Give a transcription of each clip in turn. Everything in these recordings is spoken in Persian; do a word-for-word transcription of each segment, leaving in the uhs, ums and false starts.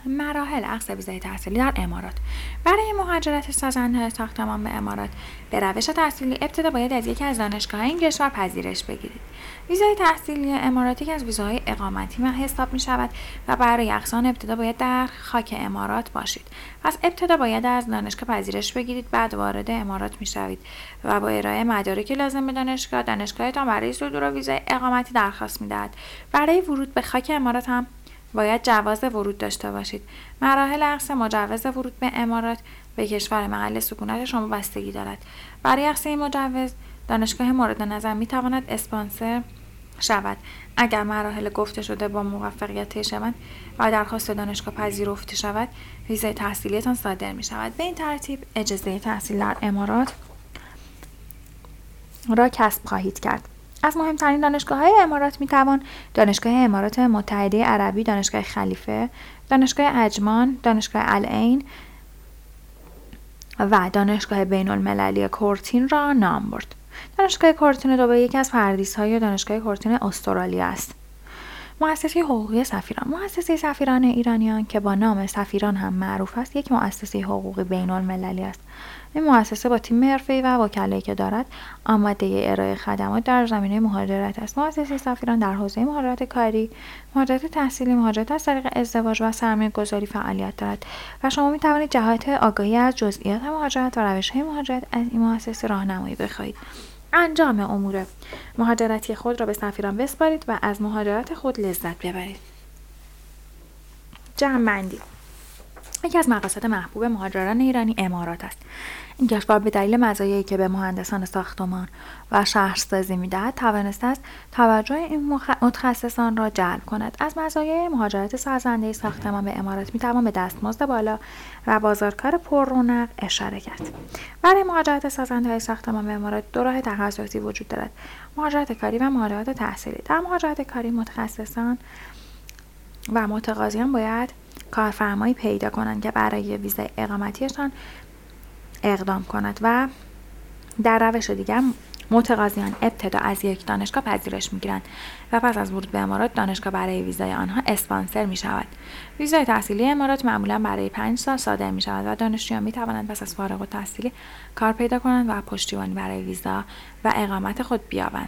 مراحل اخذ ویزای تحصیلی در امارات. برای مهاجرت سازنده ساختمان به امارات به روش تحصیلی ابتدا باید از یکی از دانشگاه این کشور پذیرش بگیرید. ویزای تحصیلی اماراتی از ویزاهای اقامتی حساب می شود و برای اقصان ابتدا باید در خاک امارات باشید. پس ابتدا باید از دانشگاه پذیرش بگیرید، بعد وارد امارات می شوید و با ارائه مدارک لازم به دانشگاه دانشگاهتان برای صدور ویزای اقامتی درخواست می دهد. برای ورود به خاک امارات هم باید جواز ورود داشته باشید. مراحل اخذ مجوز ورود به امارات به کشور محل سکونت شما بستگی دارد. برای اخذ این مجوز دانشگاه مورد نظر می تواند اسپانسر شود. اگر مراحل گفته شده با موفقیت طی شوند و درخواست دانشگاه پذیرفته شود، ویزای تحصیلیتان صادر می شود. به این ترتیب اجازه تحصیل در امارات را کسب خواهید کرد. از مهمترین دانشگاه‌های امارات می‌توان دانشگاه امارات متحده عربی، دانشگاه خلیفه، دانشگاه عجمان، دانشگاه العین و دانشگاه بین‌المللی کورتین را نام برد. دانشگاه کورتین دبی یکی از پردیس‌های دانشگاه کورتین استرالیا است. مؤسسه حقوقی سفیران. مؤسسه سفیران ایرانیان که با نام سفیران هم معروف است، یک مؤسسه حقوقی بین‌المللی است. این مؤسسه با تیم حرفه‌ای و وکلایی که دارد آماده ارائه خدمات در زمینه مهاجرت است. مؤسسه سفیران در حوزه مهاجرت کاری، مهاجرت تحصیلی، مهاجرت از طریق ازدواج و سرمایه‌گذاری فعالیت دارد و شما می توانید جهات آگاهی از جزئیات مهاجرت و روش‌های مهاجرت از این مؤسسه راهنمایی بخواهید. انجام امور مهاجرتی خود را به سفیران بسپارید و از مهاجرت خود لذت ببرید. جمع‌بندی: یکی از مقاصد محبوب مهاجران ایرانی امارات است. این کشور به دلیل مزایایی که به مهندسان ساختمان و شهرسازی می‌دهد توانسته است توجه این متخصصان را جلب کند. از مزایای مهاجرت سازنده ساختمان به امارات می‌توان به دستمزد بالا و بازارکار پر رونق اشاره کرد. برای مهاجرت سازنده‌های ساختمان به امارات دو راه تخصصی وجود دارد: مهاجرت کاری و مهاجرت تحصیلی. در مهاجرت کاری متخصصان و متقاضیان باید کارفرمایی پیدا کنند که برای ویزای اقامتیشان اقدام کند و در روش دیگر متقاضیان ابتدا از یک دانشگاه پذیرش می‌گیرند و پس از ورود به امارات دانشگاه برای ویزای آنها اسپانسر می‌شود. ویزای تحصیلی امارات معمولاً برای پنج سال صادر می‌شود و دانشجویان می‌توانند پس از فارغ التحصیلی کار پیدا کنند و پشتیبانی برای ویزا و اقامت خود بیابند.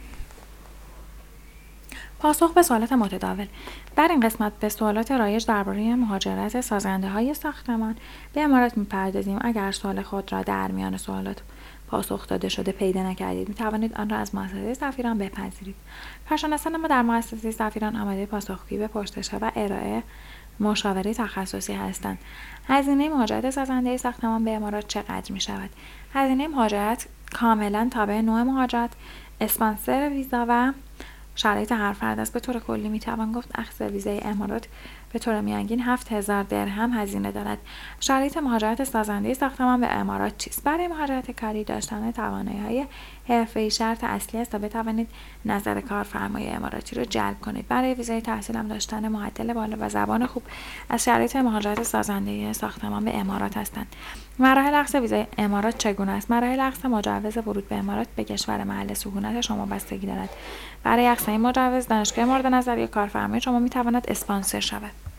پاسخ به سوالات متداول. در این قسمت به سوالات رایج درباره مهاجرت سازنده‌های ساختمان به امارات می‌پردازیم. اگر سوال خود را در میان سوالات پاسخ داده شده پیدا نکردید، می‌توانید آن را از مؤسسه سفیران بپذیرید. پرسنل‌های ما در مؤسسه سفیران آماده پاسخگویی به پرسش‌ها و ارائه مشاوره تخصصی هستند. هزینه مهاجرت سازنده ساختمان به امارات چقدر می‌شود؟ هزینه مهاجرت کاملاً تابع نوع مهاجرت، اسپانسر ویزا و شرایط هر فرد است. به طور کلی میتوان گفت اخذ ویزای امارات به طور میانگین هفت هزار درهم هزینه دارد. شرایط مهاجرت سازنده ساختمان به امارات چیست؟ برای مهاجرت کاری داشتن توانایی‌های حرفه‌ای شرط اصلی است تا بتوانید نظر کارفرمای اماراتی را جلب کنید. برای ویزای تحصیل هم داشتن معدل بالا و زبان خوب از شرایط مهاجرت سازنده ساختمان به امارات هستند. مراحل اخذ ویزای امارات چگونه است؟ مراحل اخذ مجوز ورود به امارات به کشور محل سکونت شما بستگی دارد. برای اخذ این مجوز دانشگاه مورد نظر یا کارفرمای شما میتواند اسپانسر شود.